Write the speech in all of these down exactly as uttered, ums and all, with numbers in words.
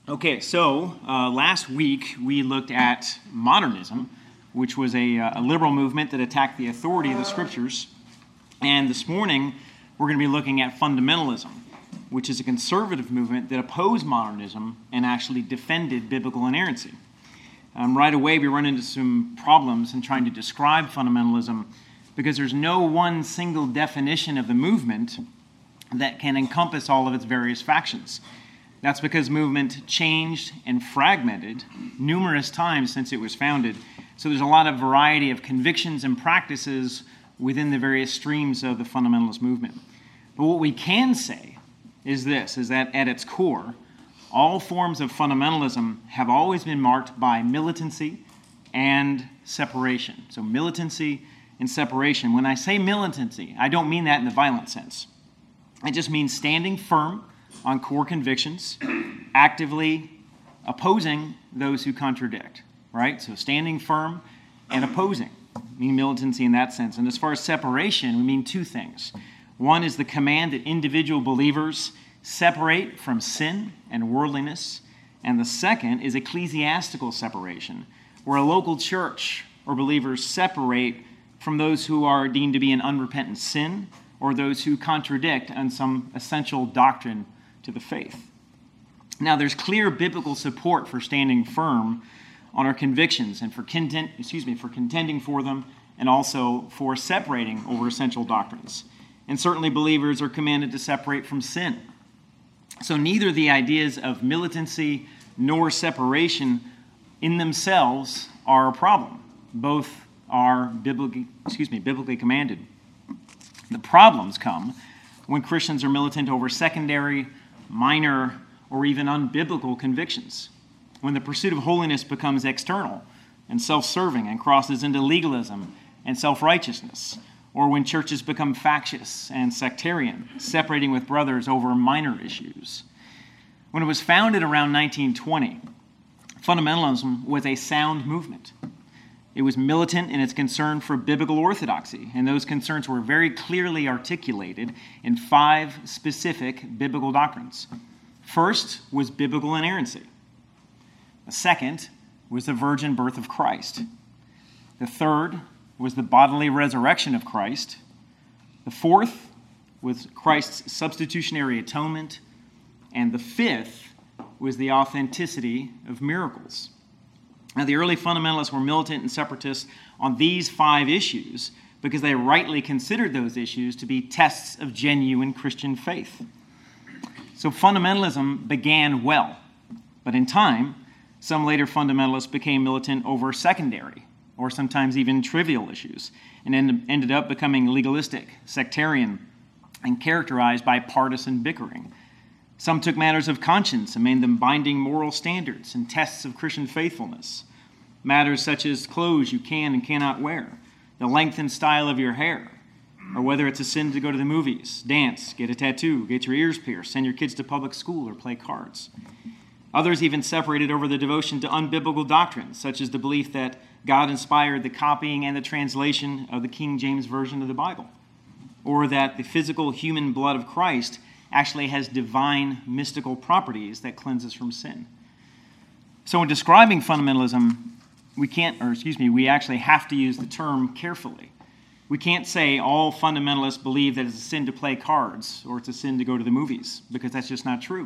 Okay, so uh, last week we looked at modernism, which was a, a liberal movement that attacked the authority of the scriptures. And this morning we're going to be looking at fundamentalism, which is a conservative movement that opposed modernism and actually defended biblical inerrancy. Um, right away we run into some problems in trying to describe fundamentalism because there's no one single definition of the movement that can encompass all of its various factions. That's because movement changed and fragmented numerous times since it was founded. So there's a lot of variety of convictions and practices within the various streams of the fundamentalist movement. But what we can say is this, is that at its core, all forms of fundamentalism have always been marked by militancy and separation. So militancy and separation. When I say militancy, I don't mean that in the violent sense. It just means standing firm on core convictions, actively opposing those who contradict, right? So standing firm and opposing, mean militancy in that sense. And as far as separation, we mean two things. One is the command that individual believers separate from sin and worldliness. And the second is ecclesiastical separation, where a local church or believers separate from those who are deemed to be in unrepentant sin or those who contradict on some essential doctrine to the faith. Now, there's clear biblical support for standing firm on our convictions and for content, excuse me, for contending for them and also for separating over essential doctrines. And certainly believers are commanded to separate from sin. So neither the ideas of militancy nor separation in themselves are a problem. Both are biblically, excuse me, biblically commanded. The problems come when Christians are militant over secondary, minor, or even unbiblical convictions. When the pursuit of holiness becomes external and self-serving and crosses into legalism and self-righteousness, or when churches become factious and sectarian, separating with brothers over minor issues. When it was founded around nineteen twenty, fundamentalism was a sound movement. It was militant in its concern for biblical orthodoxy, and those concerns were very clearly articulated in five specific biblical doctrines. First was biblical inerrancy. The second was the virgin birth of Christ. The third was the bodily resurrection of Christ. The fourth was Christ's substitutionary atonement. And the fifth was the authenticity of miracles. Now, the early fundamentalists were militant and separatists on these five issues because they rightly considered those issues to be tests of genuine Christian faith. So fundamentalism began well, but in time, some later fundamentalists became militant over secondary or sometimes even trivial issues and ended up becoming legalistic, sectarian, and characterized by partisan bickering. Some took matters of conscience and made them binding moral standards and tests of Christian faithfulness. Matters such as clothes you can and cannot wear, the length and style of your hair, or whether it's a sin to go to the movies, dance, get a tattoo, get your ears pierced, send your kids to public school, or play cards. Others even separated over the devotion to unbiblical doctrines, such as the belief that God inspired the copying and the translation of the King James Version of the Bible, or that the physical human blood of Christ actually has divine mystical properties that cleanse us from sin. So in describing fundamentalism, we can't, or excuse me, we actually have to use the term carefully. We can't say all fundamentalists believe that it's a sin to play cards or it's a sin to go to the movies, because that's just not true.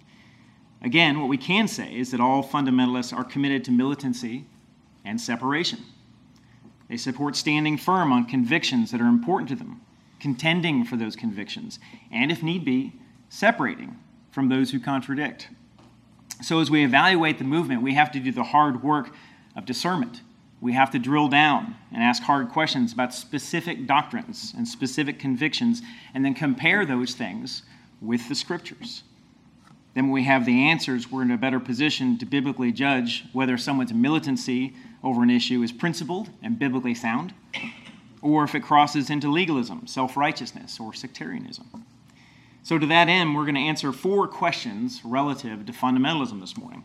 Again, what we can say is that all fundamentalists are committed to militancy and separation. They support standing firm on convictions that are important to them, contending for those convictions, and if need be, separating from those who contradict. So as we evaluate the movement, we have to do the hard work of discernment. We have to drill down and ask hard questions about specific doctrines and specific convictions, and then compare those things with the scriptures. Then when we have the answers, we're in a better position to biblically judge whether someone's militancy over an issue is principled and biblically sound, or if it crosses into legalism, self-righteousness, or sectarianism. So to that end, we're going to answer four questions relative to fundamentalism this morning.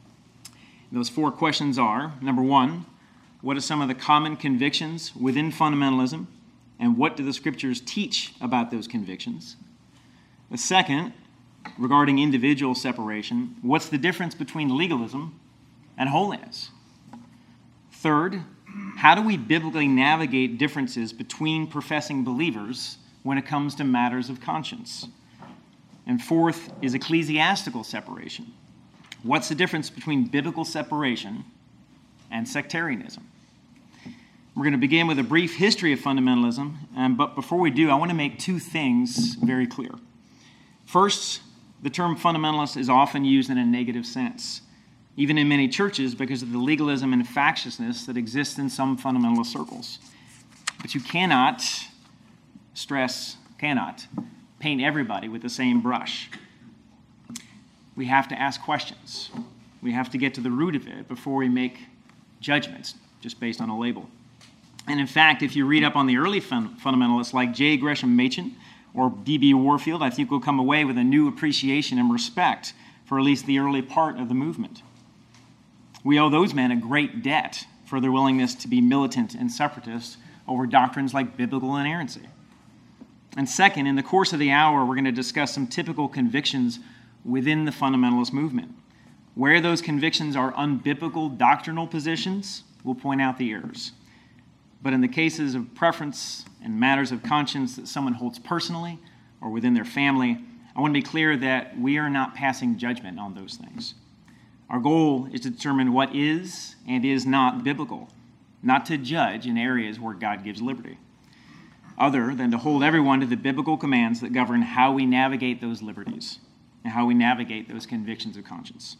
Those four questions are, number one, what are some of the common convictions within fundamentalism, and what do the scriptures teach about those convictions? The second, regarding individual separation, what's the difference between legalism and holiness? Third, how do we biblically navigate differences between professing believers when it comes to matters of conscience? And fourth is ecclesiastical separation. What's the difference between biblical separation and sectarianism? We're going to begin with a brief history of fundamentalism, um, but before we do, I want to make two things very clear. First, the term fundamentalist is often used in a negative sense, even in many churches, because of the legalism and factiousness that exists in some fundamentalist circles. But you cannot stress, cannot paint everybody with the same brush. We have to ask questions. We have to get to the root of it before we make judgments just based on a label. And in fact, if you read up on the early fun- fundamentalists like J. Gresham Machen or D B Warfield, I think we'll come away with a new appreciation and respect for at least the early part of the movement. We owe those men a great debt for their willingness to be militant and separatist over doctrines like biblical inerrancy. And second, in the course of the hour, we're going to discuss some typical convictions within the fundamentalist movement. Where those convictions are unbiblical doctrinal positions, we'll point out the errors. But in the cases of preference and matters of conscience that someone holds personally or within their family, I want to be clear that we are not passing judgment on those things. Our goal is to determine what is and is not biblical, not to judge in areas where God gives liberty, other than to hold everyone to the biblical commands that govern how we navigate those liberties and how we navigate those convictions of conscience.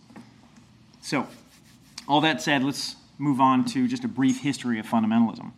So, all that said, let's move on to just a brief history of fundamentalism.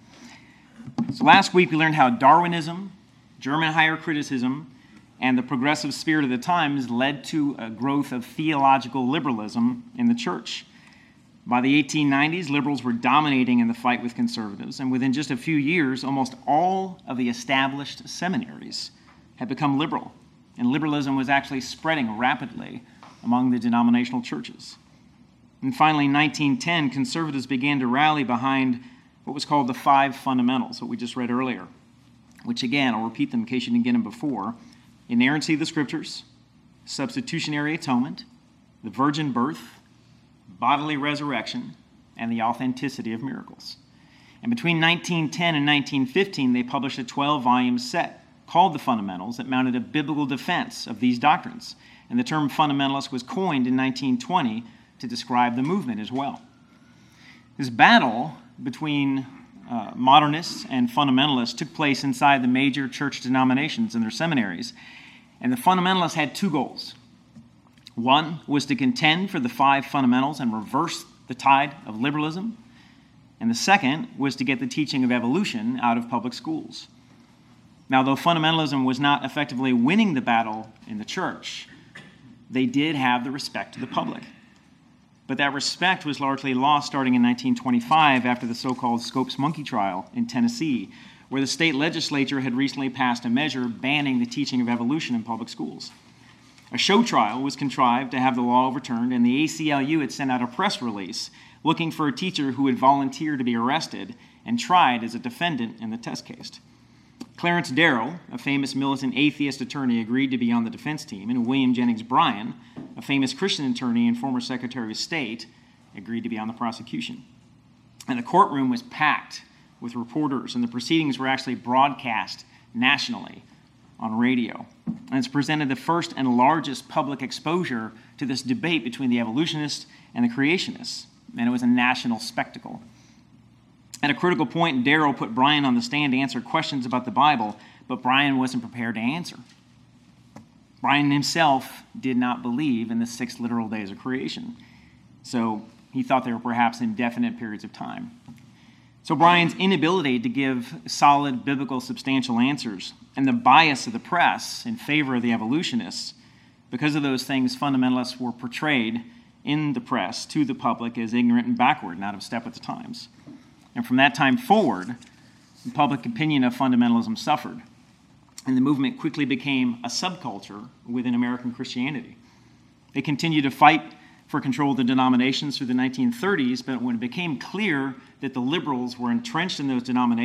So last week we learned how Darwinism, German higher criticism, and the progressive spirit of the times led to a growth of theological liberalism in the church. By the eighteen nineties, liberals were dominating in the fight with conservatives, and within just a few years, almost all of the established seminaries had become liberal, and liberalism was actually spreading rapidly among the denominational churches. And finally, in nineteen ten, conservatives began to rally behind what was called the five fundamentals, what we just read earlier, which again, I'll repeat them in case you didn't get them before: inerrancy of the Scriptures, substitutionary atonement, the virgin birth, bodily resurrection, and the authenticity of miracles. And between nineteen ten and nineteen fifteen, they published a twelve-volume set called The Fundamentals that mounted a biblical defense of these doctrines. And the term fundamentalist was coined in nineteen twenty to describe the movement as well. This battle between uh, modernists and fundamentalists took place inside the major church denominations and their seminaries. And the fundamentalists had two goals. One was to contend for the five fundamentals and reverse the tide of liberalism. And the second was to get the teaching of evolution out of public schools. Now, though fundamentalism was not effectively winning the battle in the church, they did have the respect of the public. But that respect was largely lost starting in nineteen twenty-five after the so-called Scopes monkey trial in Tennessee, where the state legislature had recently passed a measure banning the teaching of evolution in public schools. A show trial was contrived to have the law overturned, and the A C L U had sent out a press release looking for a teacher who would volunteer to be arrested and tried as a defendant in the test case. Clarence Darrow, a famous militant atheist attorney, agreed to be on the defense team, and William Jennings Bryan, a famous Christian attorney and former Secretary of State, agreed to be on the prosecution. And the courtroom was packed with reporters, and the proceedings were actually broadcast nationally on radio. And it's presented the first and largest public exposure to this debate between the evolutionists and the creationists, and it was a national spectacle. At a critical point, Darrow put Bryan on the stand to answer questions about the Bible, but Bryan wasn't prepared to answer. Bryan himself did not believe in the six literal days of creation, so he thought they were perhaps indefinite periods of time. So Bryan's inability to give solid, biblical, substantial answers, and the bias of the press in favor of the evolutionists, because of those things, fundamentalists were portrayed in the press to the public as ignorant and backward and out of step with the times. And from that time forward, the public opinion of fundamentalism suffered, and the movement quickly became a subculture within American Christianity. They continued to fight for control of the denominations through the nineteen thirties, but when it became clear that the liberals were entrenched in those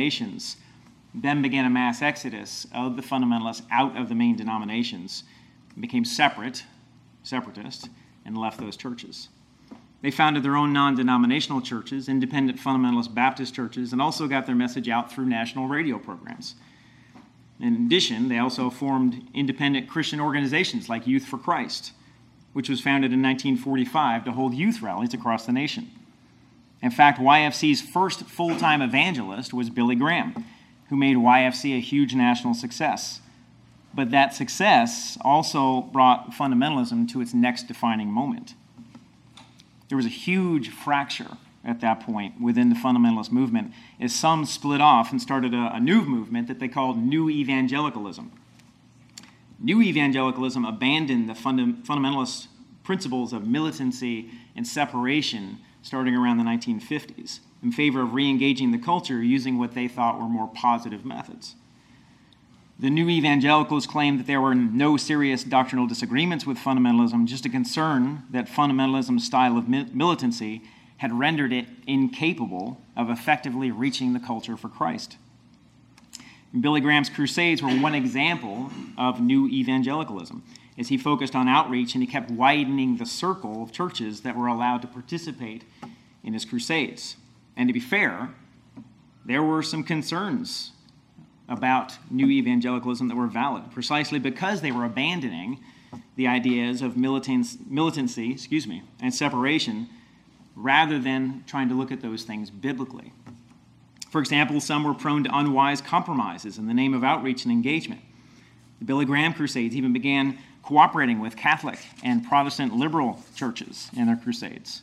denominations, then began a mass exodus of the fundamentalists out of the main denominations, became separate, separatist, and left those churches. They founded their own non-denominational churches, independent fundamentalist Baptist churches, and also got their message out through national radio programs. In addition, they also formed independent Christian organizations like Youth for Christ, which was founded in nineteen forty-five to hold youth rallies across the nation. In fact, Y F C's first full-time evangelist was Billy Graham, who made Y F C a huge national success. But that success also brought fundamentalism to its next defining moment. There was a huge fracture at that point within the fundamentalist movement as some split off and started a, a new movement that they called New Evangelicalism. New Evangelicalism abandoned the funda- fundamentalist principles of militancy and separation starting around the nineteen fifties in favor of re-engaging the culture using what they thought were more positive methods. The New Evangelicals claimed that there were no serious doctrinal disagreements with fundamentalism, just a concern that fundamentalism's style of militancy had rendered it incapable of effectively reaching the culture for Christ. And Billy Graham's crusades were one example of New Evangelicalism, as he focused on outreach and he kept widening the circle of churches that were allowed to participate in his crusades. And to be fair, there were some concerns about New Evangelicalism that were valid, precisely because they were abandoning the ideas of militants, militancy excuse me, and separation rather than trying to look at those things biblically. For example, some were prone to unwise compromises in the name of outreach and engagement. The Billy Graham Crusades even began cooperating with Catholic and Protestant liberal churches in their crusades.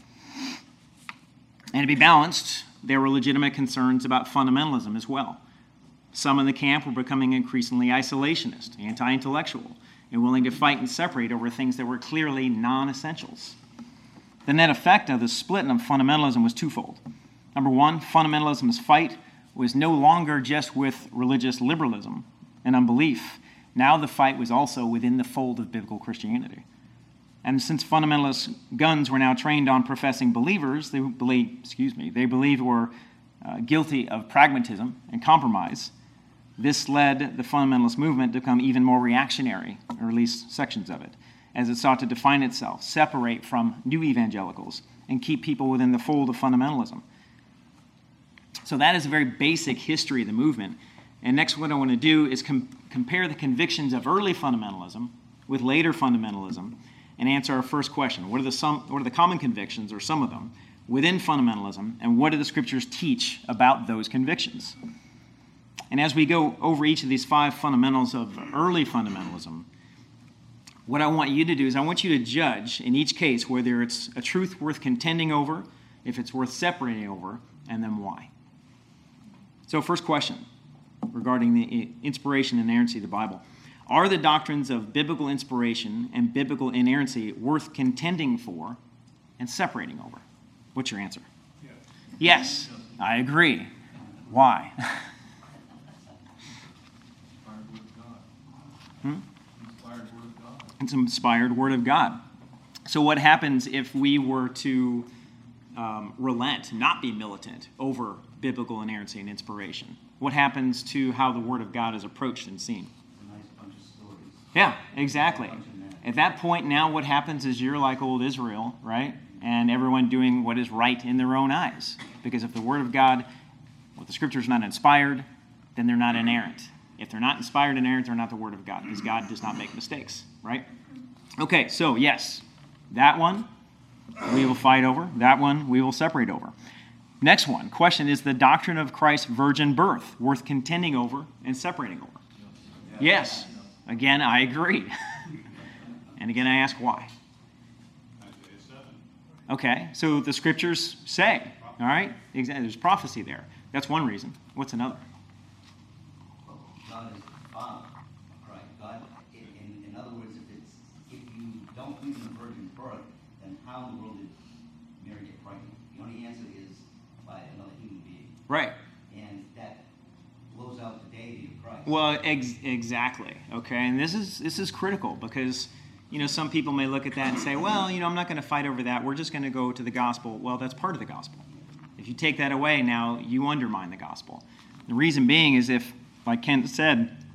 And to be balanced, there were legitimate concerns about fundamentalism as well. Some in the camp were becoming increasingly isolationist, anti-intellectual, and willing to fight and separate over things that were clearly non-essentials. The net effect of the split of fundamentalism was twofold. Number one, fundamentalism's fight was no longer just with religious liberalism and unbelief. Now the fight was also within the fold of biblical Christianity. And since fundamentalist guns were now trained on professing believers, they believe, excuse me, they believed were uh, guilty of pragmatism and compromise. This led the fundamentalist movement to become even more reactionary, or at least sections of it, as it sought to define itself, separate from new evangelicals, and keep people within the fold of fundamentalism. So that is a very basic history of the movement. And next what I want to do is com- compare the convictions of early fundamentalism with later fundamentalism and answer our first question. What are the, some, what are the common convictions, or some of them, within fundamentalism, and what do the scriptures teach about those convictions? And as we go over each of these five fundamentals of early fundamentalism, what I want you to do is I want you to judge in each case whether it's a truth worth contending over, if it's worth separating over, and then why. So first question regarding the inspiration and inerrancy of the Bible. Are the doctrines of biblical inspiration and biblical inerrancy worth contending for and separating over? What's your answer? Yes, yes, I agree. Why? Hmm? Inspired Word of God. It's an inspired Word of God. So what happens if we were to um, relent, not be militant over biblical inerrancy and inspiration? What happens to how the Word of God is approached and seen? A nice bunch of stories. Yeah, exactly. At that point now what happens is you're like old Israel, right? And everyone doing what is right in their own eyes. Because if the Word of God, well, the Scripture is not inspired, then they're not inerrant. If they're not inspired and inerrant, they're not the Word of God, because God does not make mistakes, right? Okay, so yes, that one we will fight over. That one we will separate over. Next one, question, is the doctrine of Christ's virgin birth worth contending over and separating over? Yes. Again, I agree. And again, I ask why. Okay, so the Scriptures say, all right? There's prophecy there. That's one reason. What's another? God is the Father, right? God, in, in other words, if it's if you don't believe in the virgin birth, then how in the world did Mary get pregnant? The only answer is by another human being. Right. And that blows out the deity of Christ. Well, ex- exactly. Okay, and this is this is critical because, you know, some people may look at that and say, well, you know, I'm not going to fight over that. We're just going to go to the gospel. Well, that's part of the gospel. If you take that away, now you undermine the gospel. The reason being is if, like Ken said,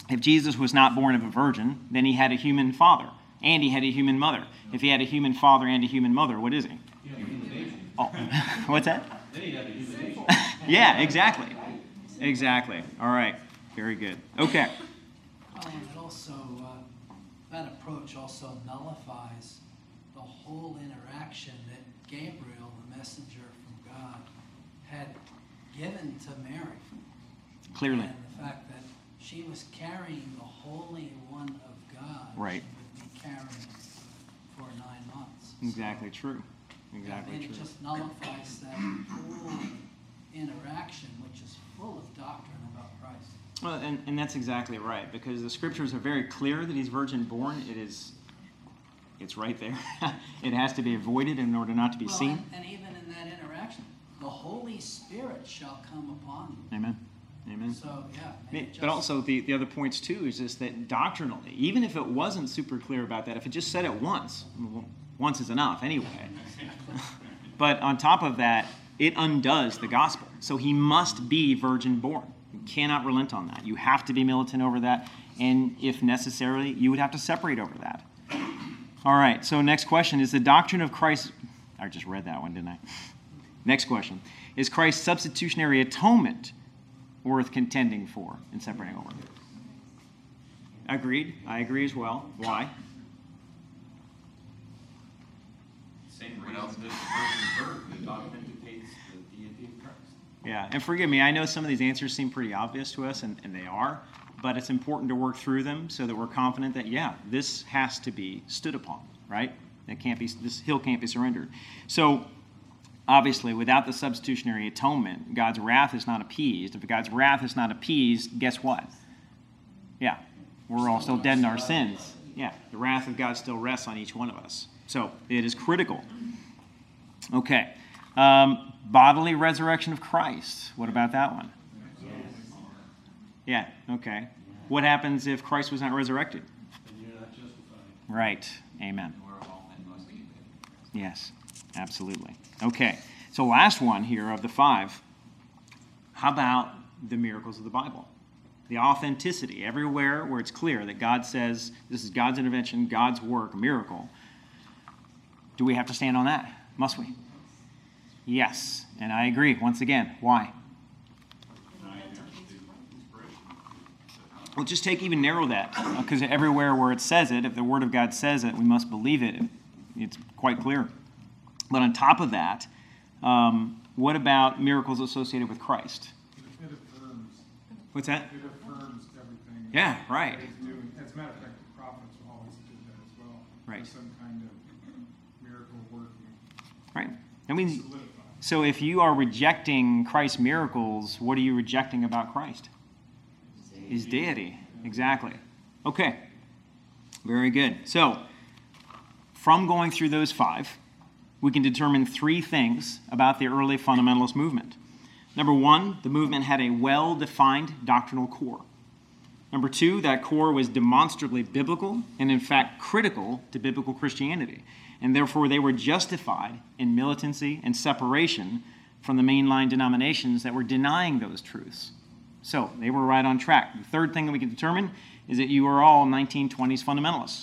If Jesus was not born of a virgin, then he had a human father, and he had a human mother. If he had a human father and a human mother, what is he? Oh, what's that? Yeah, exactly. Exactly. All right. Very good. Okay. Oh, and it also, uh, that approach also nullifies the whole interaction that Gabriel, the messenger from God, had given to Mary. Clearly. And the fact that she was carrying the Holy One of God. Right. She would be carrying for nine months. Exactly true. Exactly and true. it just nullifies that whole interaction, which is full of doctrine about Christ. Well, and, and that's exactly right, because the scriptures are very clear that he's virgin born. It is, it's right there. It has to be avoided in order not to be well, seen. And, and even in that interaction, the Holy Spirit shall come upon you. Amen. Amen. So, yeah. But it just, also the, the other points too is just that doctrinally, even if it wasn't super clear about that, if it just said it once, well, once is enough anyway. But on top of that, it undoes the gospel. So he must be virgin born. You cannot relent on that. You have to be militant over that, and if necessary, you would have to separate over that. All right, so next question is the doctrine of Christ. I just read that one, didn't I? Next question. Is Christ's substitutionary atonement worth contending for and separating over? Agreed. I agree as well. Why? Same reason that the virgin birth, it authenticates the deity of Christ. Yeah, and forgive me, I know some of these answers seem pretty obvious to us, and, and they are, but it's important to work through them so that we're confident that, yeah, this has to be stood upon, right? That can't be, this hill can't be surrendered. So, obviously, without the substitutionary atonement, God's wrath is not appeased. If God's wrath is not appeased, guess what? Yeah, we're all still dead in our sins. Yeah, the wrath of God still rests on each one of us. So, it is critical. Okay. Um, bodily resurrection of Christ. What about that one? Yeah, okay. What happens if Christ was not resurrected? And you're not justified. Right. Amen. Where all men must be. Yes, absolutely. Okay, so last one here of the five. How about the miracles of the Bible? The authenticity, everywhere where it's clear that God says this is God's intervention, God's work, miracle. Do we have to stand on that? Must we? Yes, and I agree. Once again, why? Well, just take even narrow that, because everywhere where it says it, if the Word of God says it, we must believe it. It's quite clear. But on top of that, um, what about miracles associated with Christ? It affirms. What's that? It affirms everything. Yeah, right. that he's doing. As a matter of fact, the prophets will always do that as well. Right. There's some kind of miracle working. Right. I mean, Solidified. so if you are rejecting Christ's miracles, what are you rejecting about Christ? His deity. Exactly. Okay. Very good. So, from going through those five, we can determine three things about the early fundamentalist movement. Number one, the movement had a well-defined doctrinal core. Number two, that core was demonstrably biblical and, in fact, critical to biblical Christianity. And therefore, they were justified in militancy and separation from the mainline denominations that were denying those truths. So, they were right on track. The third thing that we can determine is that you are all nineteen twenties fundamentalists.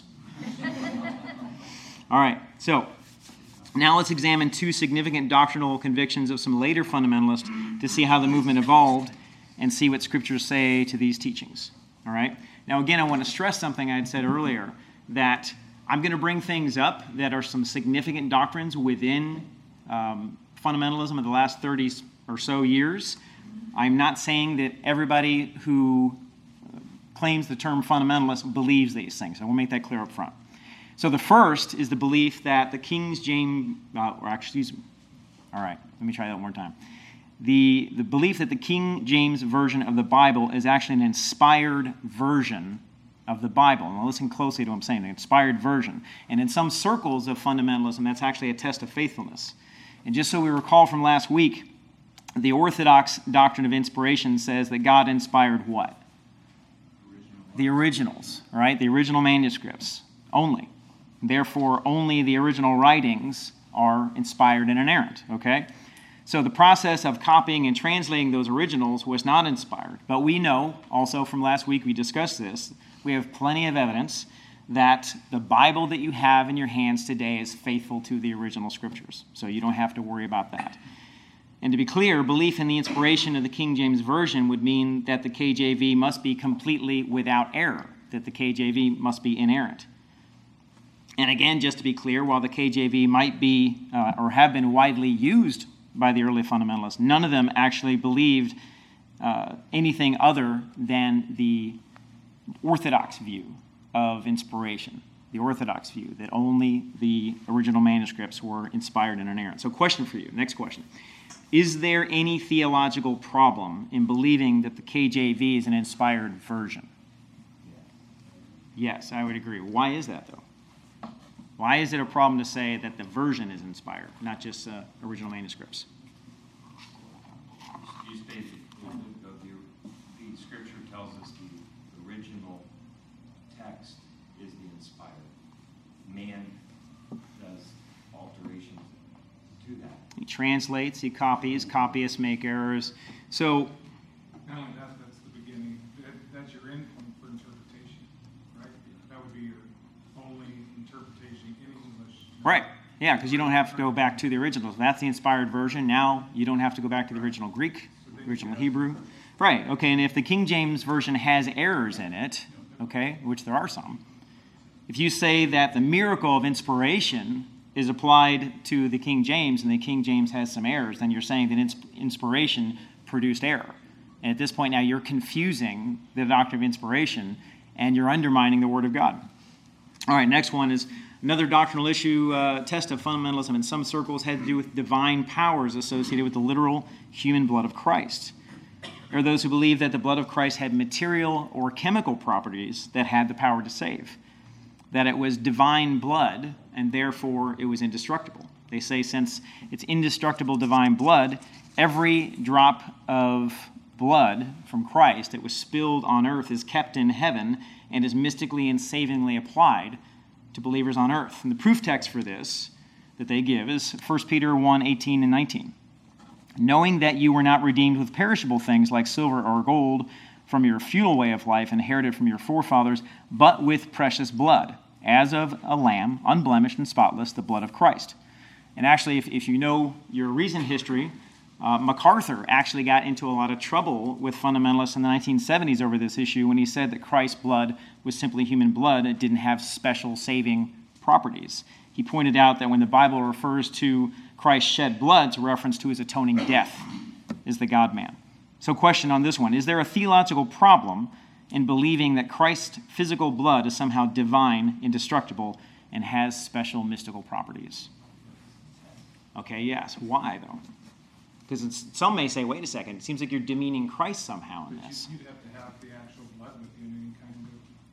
All right, so now let's examine two significant doctrinal convictions of some later fundamentalists to see how the movement evolved and see what scriptures say to these teachings. All right? Now, again, I want to stress something I had said earlier, that I'm going to bring things up that are some significant doctrines within um, fundamentalism of the last thirty or so years. I'm not saying that everybody who claims the term fundamentalist believes these things. I will make that clear up front. So the first is the belief that the King James, uh, or actually, excuse me. All right, let me try that one more time. The, the belief that the King James Version of the Bible is actually an inspired version of the Bible. Now listen closely to what I'm saying, an inspired version. And in some circles of fundamentalism, that's actually a test of faithfulness. And just so we recall from last week, the Orthodox doctrine of inspiration says that God inspired what? The originals, right? The original manuscripts only. Therefore, only the original writings are inspired and inerrant, okay? So the process of copying and translating those originals was not inspired. But we know, also from last week we discussed this, we have plenty of evidence that the Bible that you have in your hands today is faithful to the original scriptures. So you don't have to worry about that. And to be clear, belief in the inspiration of the King James Version would mean that the K J V must be completely without error, that the K J V must be inerrant. And again, just to be clear, while the K J V might be uh, or have been widely used by the early fundamentalists, none of them actually believed uh, anything other than the Orthodox view of inspiration, the Orthodox view that only the original manuscripts were inspired and inerrant. So question for you, next question. Is there any theological problem in believing that the K J V is an inspired version? Yes, I would agree. Why is that, though? Why is it a problem to say that the version is inspired, not just uh, original manuscripts? You stated, the, the, the scripture tells us the original text is the inspired. Man does alterations to that. He translates, he copies, copyists make errors. So, Not only that, that's the beginning, that, that's your endpoint for interpretation, right? That would be your only interpretation in English. right, yeah, because you don't have to go back to the originals. That's the inspired version. Now you don't have to go back to the original Greek, original Hebrew. Right, okay, and if the King James Version has errors in it, okay, which there are some, if you say that the miracle of inspiration is applied to the King James and the King James has some errors, then you're saying that ins- inspiration produced error. And at this point now you're confusing the doctrine of inspiration and you're undermining the Word of God. All right, next one is another doctrinal issue, uh, test of fundamentalism in some circles had to do with divine powers associated with the literal human blood of Christ. There are those who believe that the blood of Christ had material or chemical properties that had the power to save, that it was divine blood and therefore it was indestructible. They say since it's indestructible divine blood, every drop of blood from Christ that was spilled on earth is kept in heaven and is mystically and savingly applied to believers on earth. And the proof text for this that they give is First Peter one, eighteen and nineteen. Knowing that you were not redeemed with perishable things like silver or gold from your futile way of life inherited from your forefathers, but with precious blood, as of a lamb, unblemished and spotless, the blood of Christ. And actually, if, if you know your recent history, uh, MacArthur actually got into a lot of trouble with fundamentalists in the nineteen seventies over this issue when he said that Christ's blood was simply human blood. It didn't have special saving properties. He pointed out that when the Bible refers to Christ's shed blood, it's a reference to his atoning death as the God-man. So question on this one, is there a theological problem in believing that Christ's physical blood is somehow divine, indestructible, and has special mystical properties? Okay, yes. Why, though? Because some may say, wait a second, it seems like you're demeaning Christ somehow in But this. you- You'd have to have the actual blood with you in any kind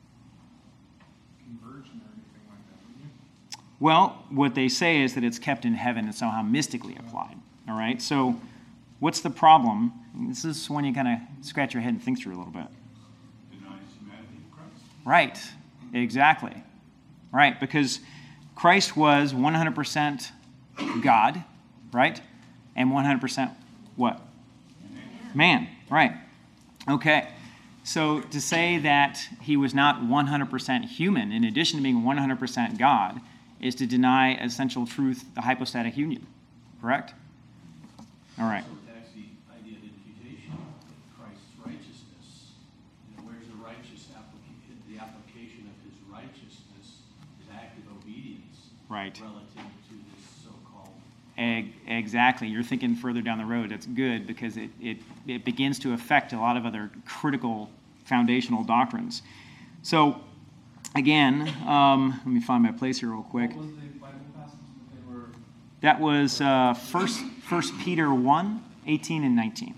of conversion or anything like that, wouldn't you? Well, what they say is that it's kept in heaven and somehow mystically applied. All right, so what's the problem? This is when you kind of scratch your head and think through a little bit. Denies humanity of Christ. Right, exactly. Right, because Christ was one hundred percent God, right? And one hundred percent what? Man, right. Okay. So to say that he was not one hundred percent human, in addition to being one hundred percent God, is to deny essential truth, the hypostatic union. Correct? All right. So that's the idea of imputation of Christ's righteousness. You know, where's the righteous application? The application of his righteousness is active obedience Right. relative to this so-called. Eg- Exactly. You're thinking further down the road. That's good because it, it, it begins to affect a lot of other critical foundational doctrines. So, again, um, let me find my place here real quick. What was the Bible passage that they were? That was uh, first, First Peter one, eighteen and nineteen.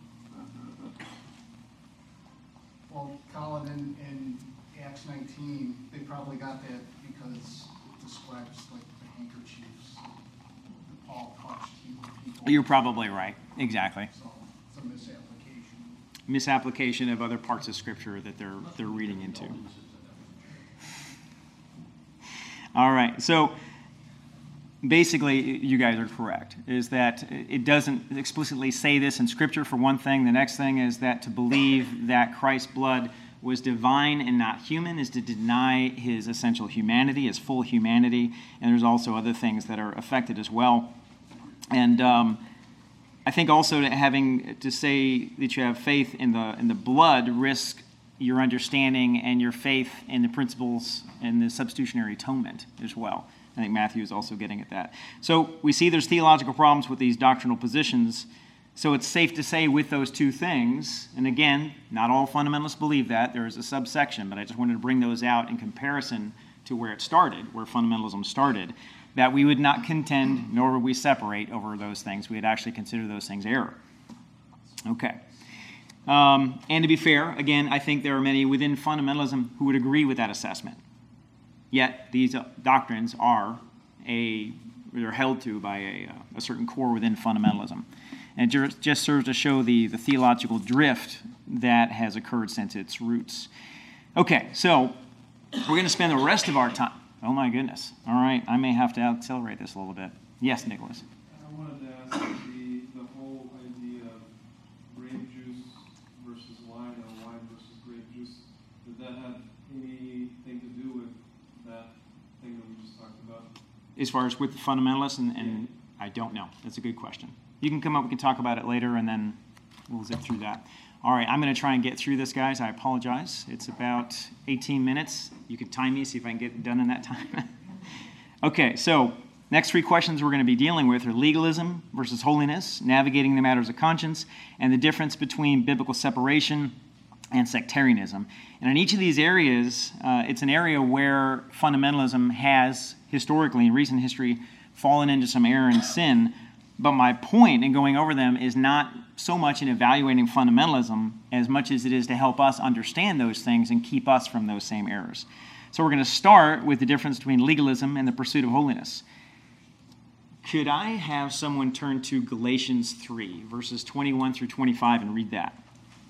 Well, Colin, in, in Acts nineteen, they probably got that because it describes like the handkerchiefs that Paul touched healed people. You're probably right. Exactly. So it's a misapplication. Misapplication of other parts of Scripture that they're they're reading into. All right. So basically, you guys are correct, is that it doesn't explicitly say this in Scripture for one thing. The next thing is that to believe that Christ's blood was divine and not human is to deny his essential humanity, his full humanity, and there's also other things that are affected as well. And um, I think also that having to say that you have faith in the in the blood risks your understanding and your faith in the principles and the substitutionary atonement as well. I think Matthew is also getting at that. So we see there's theological problems with these doctrinal positions. So it's safe to say with those two things, and again, not all fundamentalists believe that. There is a subsection, but I just wanted to bring those out in comparison to where it started, where fundamentalism started, that we would not contend, nor would we separate over those things. We would actually consider those things error. Okay. Um, and to be fair, again, I think there are many within fundamentalism who would agree with that assessment. Yet these doctrines are a, they're held to by a, a certain core within fundamentalism. And it just serves to show the, the theological drift that has occurred since its roots. Okay, so we're going to spend the rest of our time. Oh my goodness. All right, I may have to accelerate this a little bit. Yes, Nicholas. I wanted to ask the, the whole idea of grape juice versus wine or wine versus grape juice. Did that have anything to do with that thing that we just talked about? As far as with the fundamentalists, and, and I don't know. That's a good question. You can come up, we can talk about it later, and then we'll zip through that. All right, I'm going to try and get through this, guys. I apologize. It's about eighteen minutes. You could time me, see if I can get it done in that time. Okay, so next three questions we're going to be dealing with are legalism versus holiness, navigating the matters of conscience, and the difference between biblical separation and sectarianism. And in each of these areas, uh, it's an area where fundamentalism has, historically, in recent history, fallen into some error and sin. But my point in going over them is not so much in evaluating fundamentalism as much as it is to help us understand those things and keep us from those same errors. So we're going to start with the difference between legalism and the pursuit of holiness. Could I have someone turn to Galatians three, verses twenty-one through twenty-five, and read that?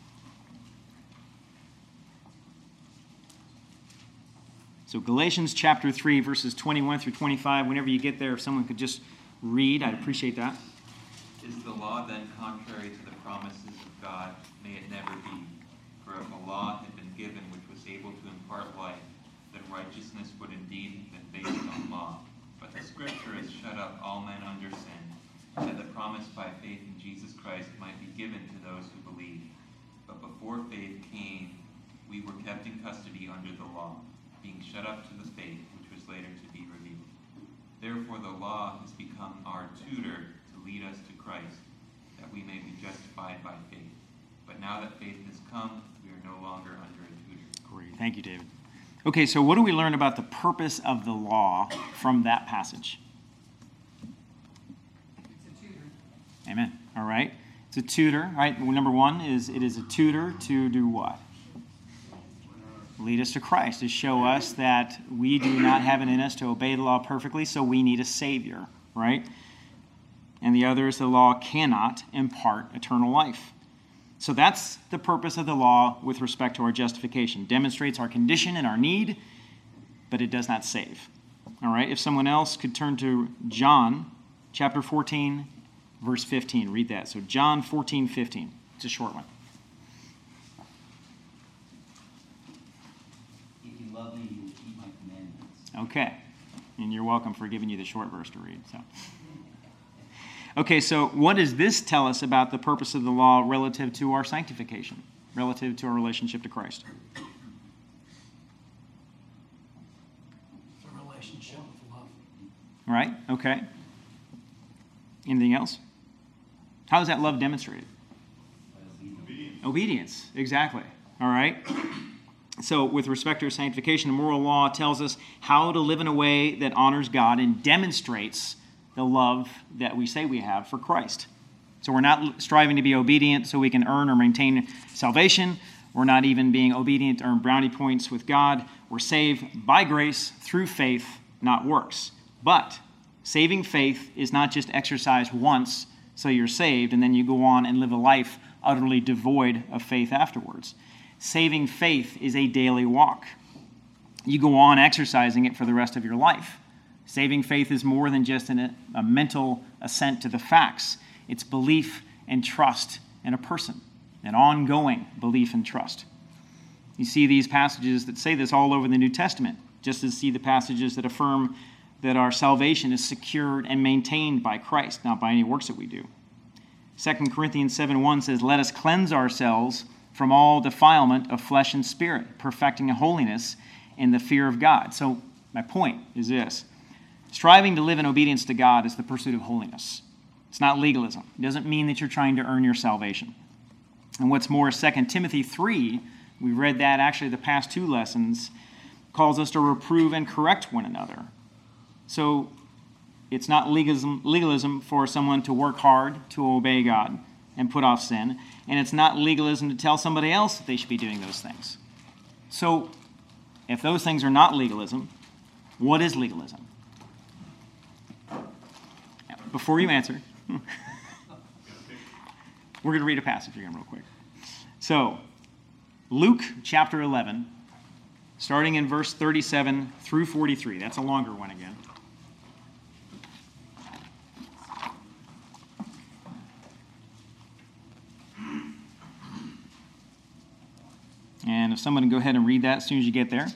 So Galatians chapter three, verses twenty-one through twenty-five. Whenever you get there, if someone could just read, I'd appreciate that. Is the law then contrary to the promises of God? May it never be. For if a law had been given which was able to impart life, then righteousness would indeed have been based on law. But the Scripture has shut up all men under sin, that the promise by faith in Jesus Christ might be given to those who believe. But before faith came, we were kept in custody under the law, being shut up to the faith which was later to be revealed. Therefore the law has become our tutor to lead us to Christ, that we may be justified by faith. But now that faith has come, we are no longer under a tutor. Great. Thank you, David. Okay, so what do we learn about the purpose of the law from that passage? It's a tutor. Amen. All right. It's a tutor, right? Well, number one is it is a tutor to do what? Lead us to Christ, to show us that we do not have it in us to obey the law perfectly, so we need a Savior, right? And the other is the law cannot impart eternal life. So that's the purpose of the law with respect to our justification. Demonstrates our condition and our need, but it does not save. All right, if someone else could turn to John chapter fourteen, verse fifteen. Read that. So John fourteen, fifteen. It's a short one. Love me, you will keep my commandments. Okay. And you're welcome for giving you the short verse to read. So, okay, so what does this tell us about the purpose of the law relative to our sanctification, relative to our relationship to Christ? It's a relationship with love. Right? Okay. Anything else? How is that love demonstrated? Obedience. Obedience, exactly. All right. So with respect to our sanctification, the moral law tells us how to live in a way that honors God and demonstrates the love that we say we have for Christ. So we're not striving to be obedient so we can earn or maintain salvation. We're not even being obedient to earn brownie points with God. We're saved by grace through faith, not works. But saving faith is not just exercised once so you're saved and then you go on and live a life utterly devoid of faith afterwards. Saving faith is a daily walk. You go on exercising it for the rest of your life. Saving faith is more than just an, a mental assent to the facts. It's belief and trust in a person, an ongoing belief and trust. You see these passages that say this all over the New Testament, just as see the passages that affirm that our salvation is secured and maintained by Christ, not by any works that we do. Second Corinthians seven one says, "Let us cleanse ourselves from all defilement of flesh and spirit, perfecting holiness in the fear of God." So my point is this. Striving to live in obedience to God is the pursuit of holiness. It's not legalism. It doesn't mean that you're trying to earn your salvation. And what's more, Second Timothy three, we read that actually the past two lessons, calls us to reprove and correct one another. So it's not legalism, legalism for someone to work hard to obey God and put off sin. And it's not legalism to tell somebody else that they should be doing those things. So if those things are not legalism, what is legalism? Before you answer, we're going to read a passage again real quick. So, Luke chapter eleven, starting in verse thirty-seven through forty-three. That's a longer one again. And if someone can go ahead and read that as soon as you get there.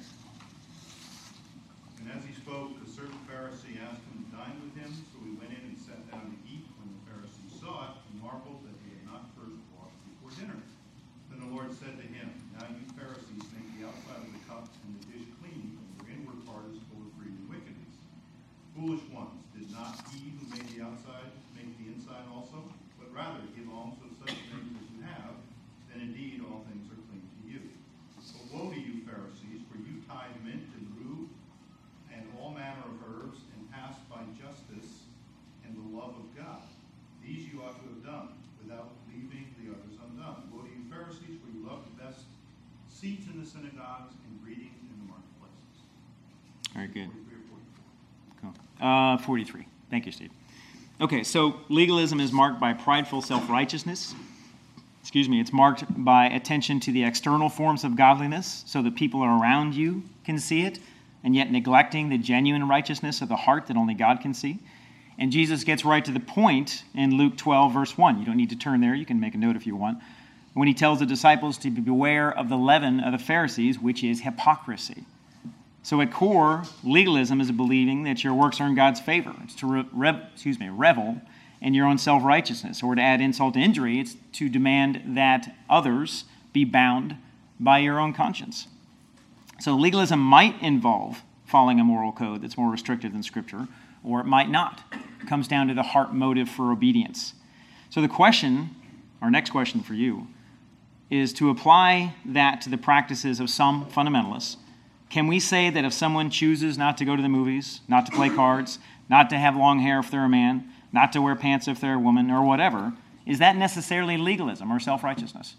And as he spoke, a certain Pharisee asked him to dine with him, so he went in and sat down to eat. When the Pharisee saw it, he marveled that he had not first washed before dinner. Then the Lord said to him, "Now you Pharisees make the outside of the cup and the dish clean, but your inward part is full of greed and wickedness. Foolish ones, did not he who made the outside make the inside also? But rather give alms of such things as you have, then indeed all things are clean to you. But woe to you, Pharisees, for you tithe mint and rue and all manner of herbs, and pass by justice and the love of God. These you ought to have done, without leaving the others undone. Woe to you, Pharisees, for you love the best seats in the synagogues and greeting in the marketplaces." Very good. forty-three or forty-four? Cool. Uh, forty-three. Thank you, Steve. Okay, so legalism is marked by prideful self-righteousness. Excuse me, it's marked by attention to the external forms of godliness so that people around you can see it, and yet neglecting the genuine righteousness of the heart that only God can see. And Jesus gets right to the point in Luke twelve, verse one. You don't need to turn there. You can make a note if you want. When he tells the disciples to beware of the leaven of the Pharisees, which is hypocrisy. So at core, legalism is believing that your works earn God's favor. It's to re- rev- excuse me, revel in your own self-righteousness. Or to add insult to injury, it's to demand that others be bound by your own conscience. So legalism might involve following a moral code that's more restrictive than Scripture, or it might not. It comes down to the heart motive for obedience. So the question, our next question for you, is to apply that to the practices of some fundamentalists. Can we say that if someone chooses not to go to the movies, not to play cards, not to have long hair if they're a man, not to wear pants if they're a woman, or whatever, is that necessarily legalism or self-righteousness?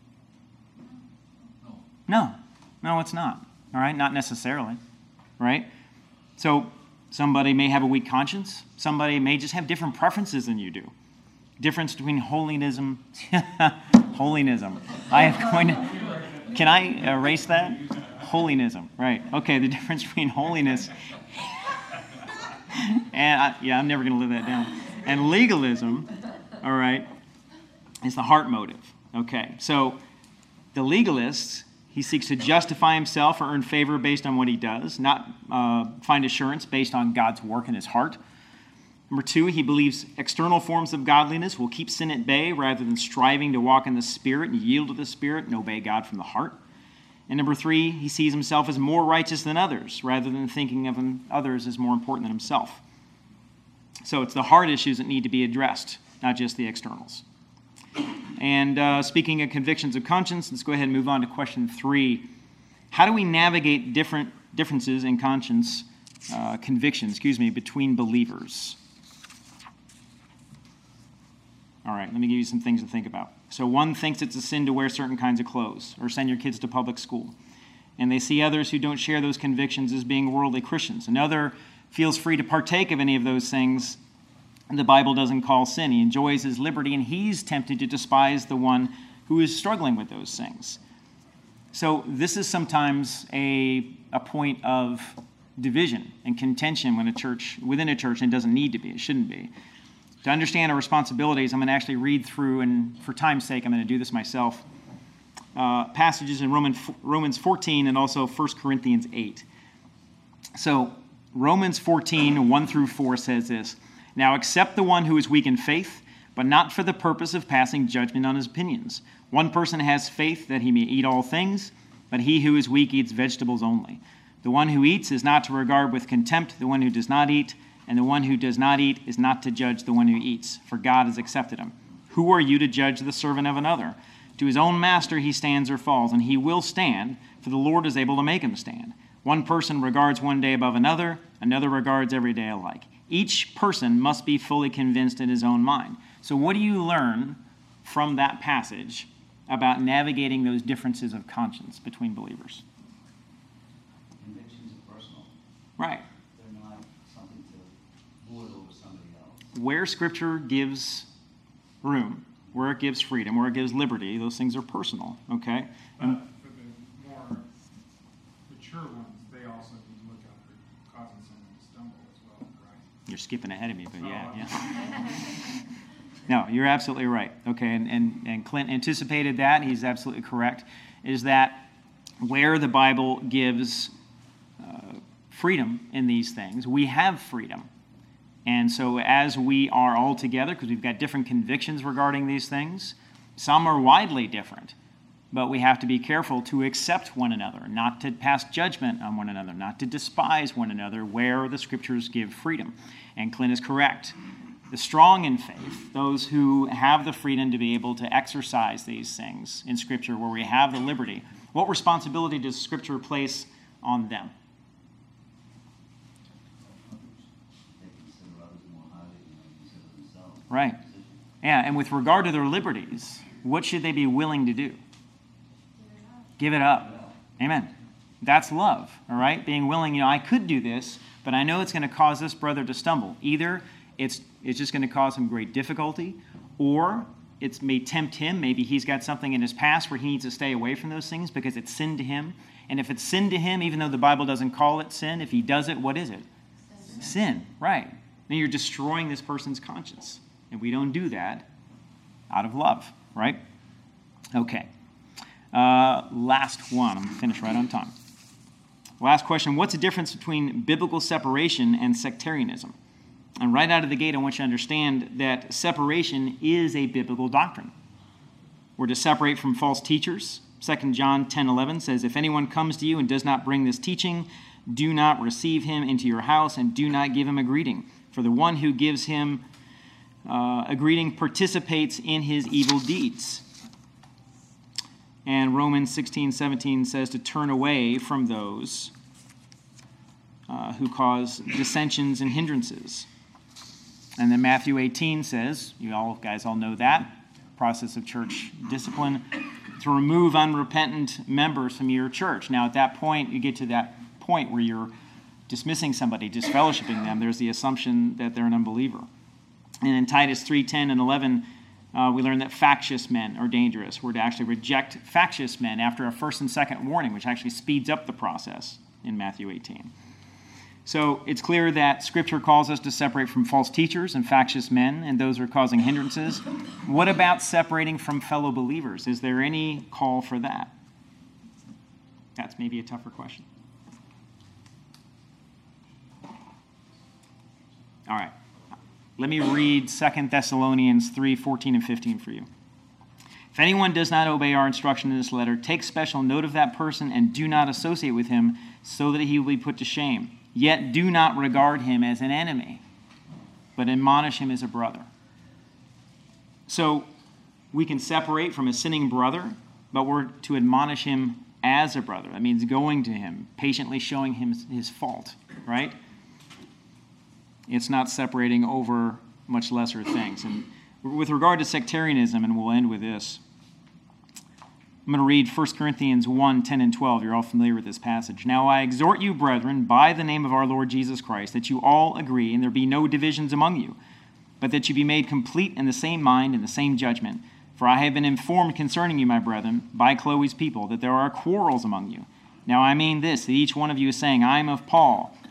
No. No. No, it's not. All right? Not necessarily. Right? So somebody may have a weak conscience. Somebody may just have different preferences than you do. Difference between holinism. Holinism. I am going to... Can I erase that? Holinism. Right. Okay, the difference between holiness and... I, yeah, I'm never going to live that down. And legalism, all right, is the heart motive. Okay, so the legalist, he seeks to justify himself or earn favor based on what he does, not uh, find assurance based on God's work in his heart. Number two, he believes external forms of godliness will keep sin at bay rather than striving to walk in the Spirit and yield to the Spirit and obey God from the heart. And number three, he sees himself as more righteous than others rather than thinking of him, others as more important than himself. So it's the heart issues that need to be addressed, not just the externals. And uh, speaking of convictions of conscience, let's go ahead and move on to question three. How do we navigate different differences in conscience, uh, convictions, excuse me, between believers? All right, let me give you some things to think about. So one thinks it's a sin to wear certain kinds of clothes or send your kids to public school. And they see others who don't share those convictions as being worldly Christians. Another feels free to partake of any of those things the Bible doesn't call sin. He enjoys his liberty, and he's tempted to despise the one who is struggling with those things. So this is sometimes a, a point of division and contention when a church, within a church, and it doesn't need to be, it shouldn't be. To understand our responsibilities, I'm going to actually read through, and for time's sake, I'm going to do this myself, uh, passages in Roman, Romans fourteen and also First Corinthians eight. So, Romans fourteen, one through four says this, "Now accept the one who is weak in faith, but not for the purpose of passing judgment on his opinions. One person has faith that he may eat all things, but he who is weak eats vegetables only. The one who eats is not to regard with contempt the one who does not eat, and the one who does not eat is not to judge the one who eats, for God has accepted him. Who are you to judge the servant of another? To his own master he stands or falls, and he will stand, for the Lord is able to make him stand. One person regards one day above another, another regards every day alike. Each person must be fully convinced in his own mind." So what do you learn from that passage about navigating those differences of conscience between believers? Convictions are personal. Right. They're not something to lord over somebody else. Where Scripture gives room, where it gives freedom, where it gives liberty, those things are personal, okay? But And for the more mature ones, they also need to look out for causing someone to stumble as well, right? you're skipping ahead of me, but yeah, Oh, yeah. No, you're absolutely right. Okay, and, and, and Clint anticipated that. He's absolutely correct. Is that where the Bible gives uh, freedom in these things, we have freedom. And so as we are all together, because we've got different convictions regarding these things, some are widely different, but we have to be careful to accept one another, not to pass judgment on one another, not to despise one another where the Scriptures give freedom. And Clint is correct. The strong in faith, those who have the freedom to be able to exercise these things in Scripture, where we have the liberty, what responsibility does Scripture place on them? They consider others more highly than they consider themselves. Right. Yeah, and with regard to their liberties, what should they be willing to do? Give it up. Amen. That's love, all right? Being willing, you know, I could do this, but I know it's going to cause this brother to stumble. Either it's it's just going to cause him great difficulty, or it may tempt him. Maybe he's got something in his past where he needs to stay away from those things because it's sin to him. And if it's sin to him, even though the Bible doesn't call it sin, if he does it, what is it? Sin, sin, right. Then you're destroying this person's conscience. And we don't do that out of love, right? Okay. Uh, last one. I'm going to finish right on time. Last question. What's the difference between biblical separation and sectarianism? And right out of the gate, I want you to understand that separation is a biblical doctrine. We're to separate from false teachers. Second John ten eleven says, "If anyone comes to you and does not bring this teaching, do not receive him into your house and do not give him a greeting. For the one who gives him uh, a greeting participates in his evil deeds." And Romans sixteen seventeen says to turn away from those uh, who cause dissensions and hindrances. And then Matthew eighteen says, you all guys all know that, process of church discipline, to remove unrepentant members from your church. Now at that point, you get to that point where you're dismissing somebody, disfellowshipping them. There's the assumption that they're an unbeliever. And in Titus three ten and eleven, uh, we learn that factious men are dangerous. We're to actually reject factious men after a first and second warning, which actually speeds up the process in Matthew eighteen. So it's clear that Scripture calls us to separate from false teachers and factious men and those who are causing hindrances. What about separating from fellow believers? Is there any call for that? That's maybe a tougher question. All right. Let me read Second Thessalonians three fourteen and fifteen for you. "If anyone does not obey our instruction in this letter, take special note of that person and do not associate with him so that he will be put to shame. Yet do not regard him as an enemy, but admonish him as a brother." So we can separate from a sinning brother, but we're to admonish him as a brother. That means going to him, patiently showing him his fault, right? It's not separating over much lesser things. And with regard to sectarianism, and we'll end with this, I'm going to read First Corinthians one, ten and twelve. You're all familiar with this passage. "Now I exhort you, brethren, by the name of our Lord Jesus Christ, that you all agree, and there be no divisions among you, but that you be made complete in the same mind and the same judgment. For I have been informed concerning you, my brethren, by Chloe's people, that there are quarrels among you. Now I mean this, that each one of you is saying, I am of Paul,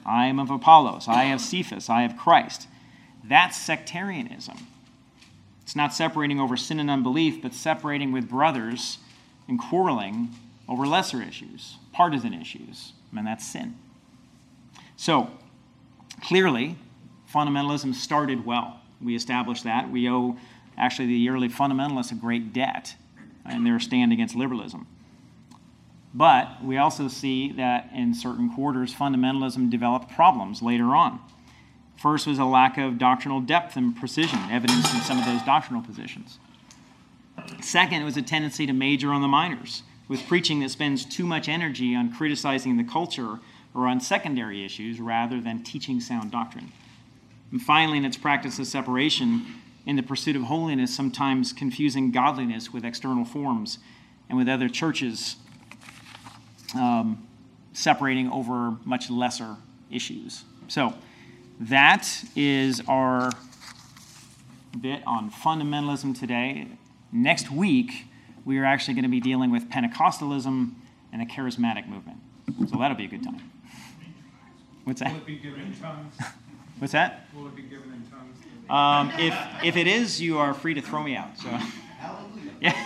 I am of Apollos, I have Cephas, I have Christ. That's sectarianism. It's not separating over sin and unbelief, but separating with brothers and quarreling over lesser issues, partisan issues. And that's sin. So, clearly, fundamentalism started well. We established that. We owe, actually, the early fundamentalists a great debt in their stand against liberalism. But we also see that in certain quarters, fundamentalism developed problems later on. First was a lack of doctrinal depth and precision, evidenced in some of those doctrinal positions. Second was a tendency to major on the minors, with preaching that spends too much energy on criticizing the culture or on secondary issues rather than teaching sound doctrine. And finally, in its practice of separation, in the pursuit of holiness, sometimes confusing godliness with external forms and with other churches um, separating over much lesser issues. So, that is our bit on fundamentalism today. Next week, we are actually going to be dealing with Pentecostalism and the charismatic movement. So that'll be a good time. What's that? Will it be given in tongues? What's that? Will it be given in tongues? Um, if if it is, you are free to throw me out. So, yeah.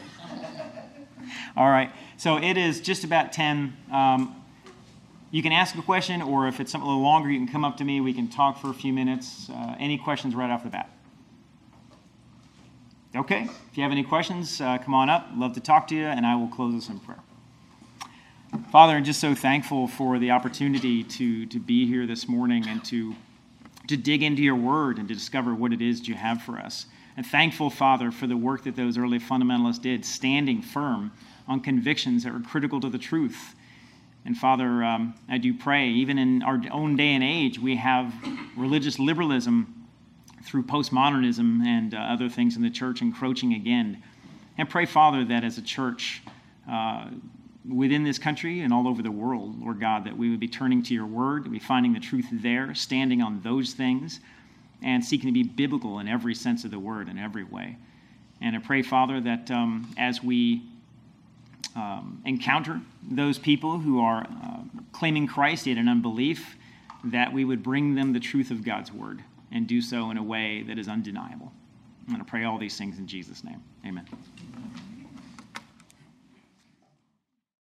All right. So it is just about ten. Um, You can ask a question, or if it's something a little longer, you can come up to me. We can talk for a few minutes. Uh, any questions right off the bat? Okay. If you have any questions, uh, come on up. Love to talk to you, and I will close this in prayer. Father, I'm just so thankful for the opportunity to, to be here this morning and to, to dig into your word and to discover what it is that you have for us. And thankful, Father, for the work that those early fundamentalists did, standing firm on convictions that were critical to the truth. And Father, um, I do pray, even in our own day and age, we have religious liberalism through postmodernism and uh, other things in the church encroaching again. And pray, Father, that as a church uh, within this country and all over the world, Lord God, that we would be turning to your word, that we finding the truth there, standing on those things, and seeking to be biblical in every sense of the word in every way. And I pray, Father, that um, as we Um, encounter those people who are uh, claiming Christ yet in unbelief, that we would bring them the truth of God's word and do so in a way that is undeniable. I'm going to pray all these things in Jesus' name. Amen.